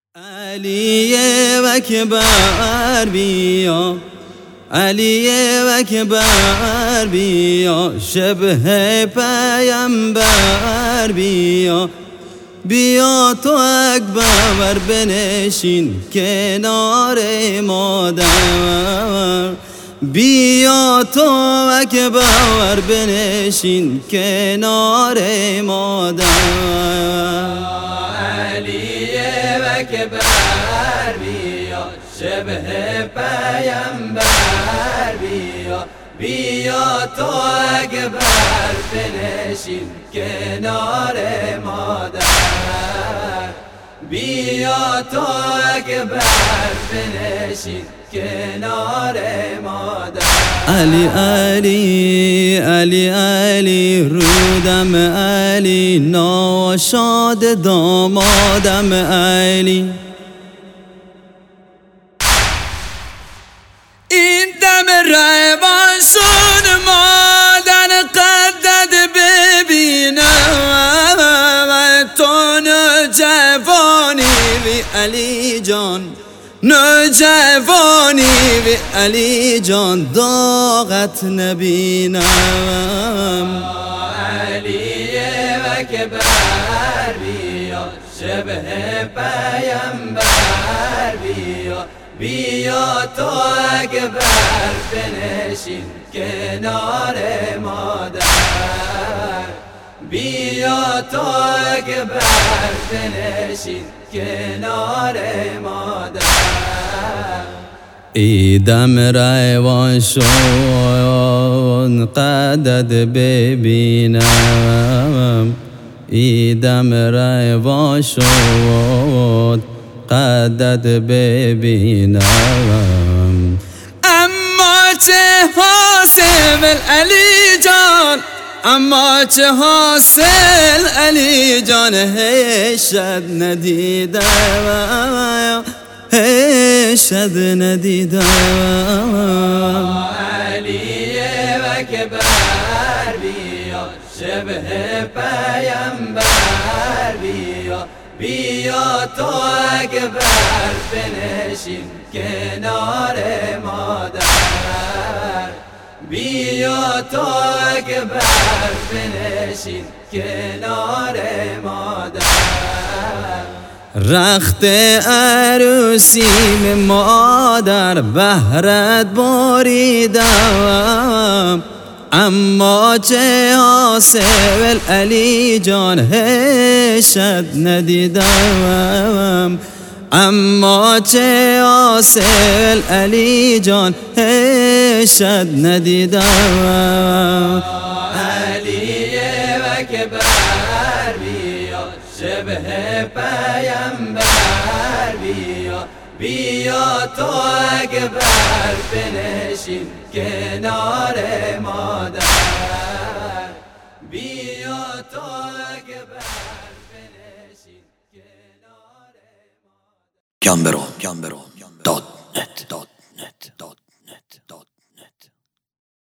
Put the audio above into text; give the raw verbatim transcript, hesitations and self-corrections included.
علی اکبر بیا، علی اکبر بیا، شبه پیامبر بیا. بیا تو اکبر بنشین کنار مادر، بیا تو اکبر بنشین کنار مادر. علی اکبر بیا، شبه پیامبر بیا. بیا تو اکبر بنشین کنار مادر، بیا تو اکبر بنشین کنار مادر. علی علی علی علی رودم علی، ناشاد دامادم علی. این دم روان شد مادر قدد ببینم، تو نوجوانی وی علی جان، نوجوانی وی علی جان، داغت نبینم. علی اکبر بیا، شبه پیامبر بیا. بیا تو اکبر بنشین کنار مادر، بیا تو اکبر بنشین کنار مادر. ایدم روان شد قدد ببینم، ایدم روان شد قدد ببینم. اما چه حاصل علی جان، اما چه حاصل علی جان، هشت ندیدم، هشت ندیدم. علی اکبر بیا، شبه پیامبر بیا. بیا تو اکبر بنشین کنار مادر، بیا تو اکبر بنشین کنار مادر. رخت عروسیم مادر بهرت بریدم، اما چه حاصل علی جان، هشت ندیدم. اما چه حاصل علی جان، هشت ندیدم. علی اکبر بیا، شبه پیامبر بیا. بیا تو اکبر بنشین کنار مادر، بیا تو اکبر بنشین کنار مادر. گمبرو گمبرو داد نت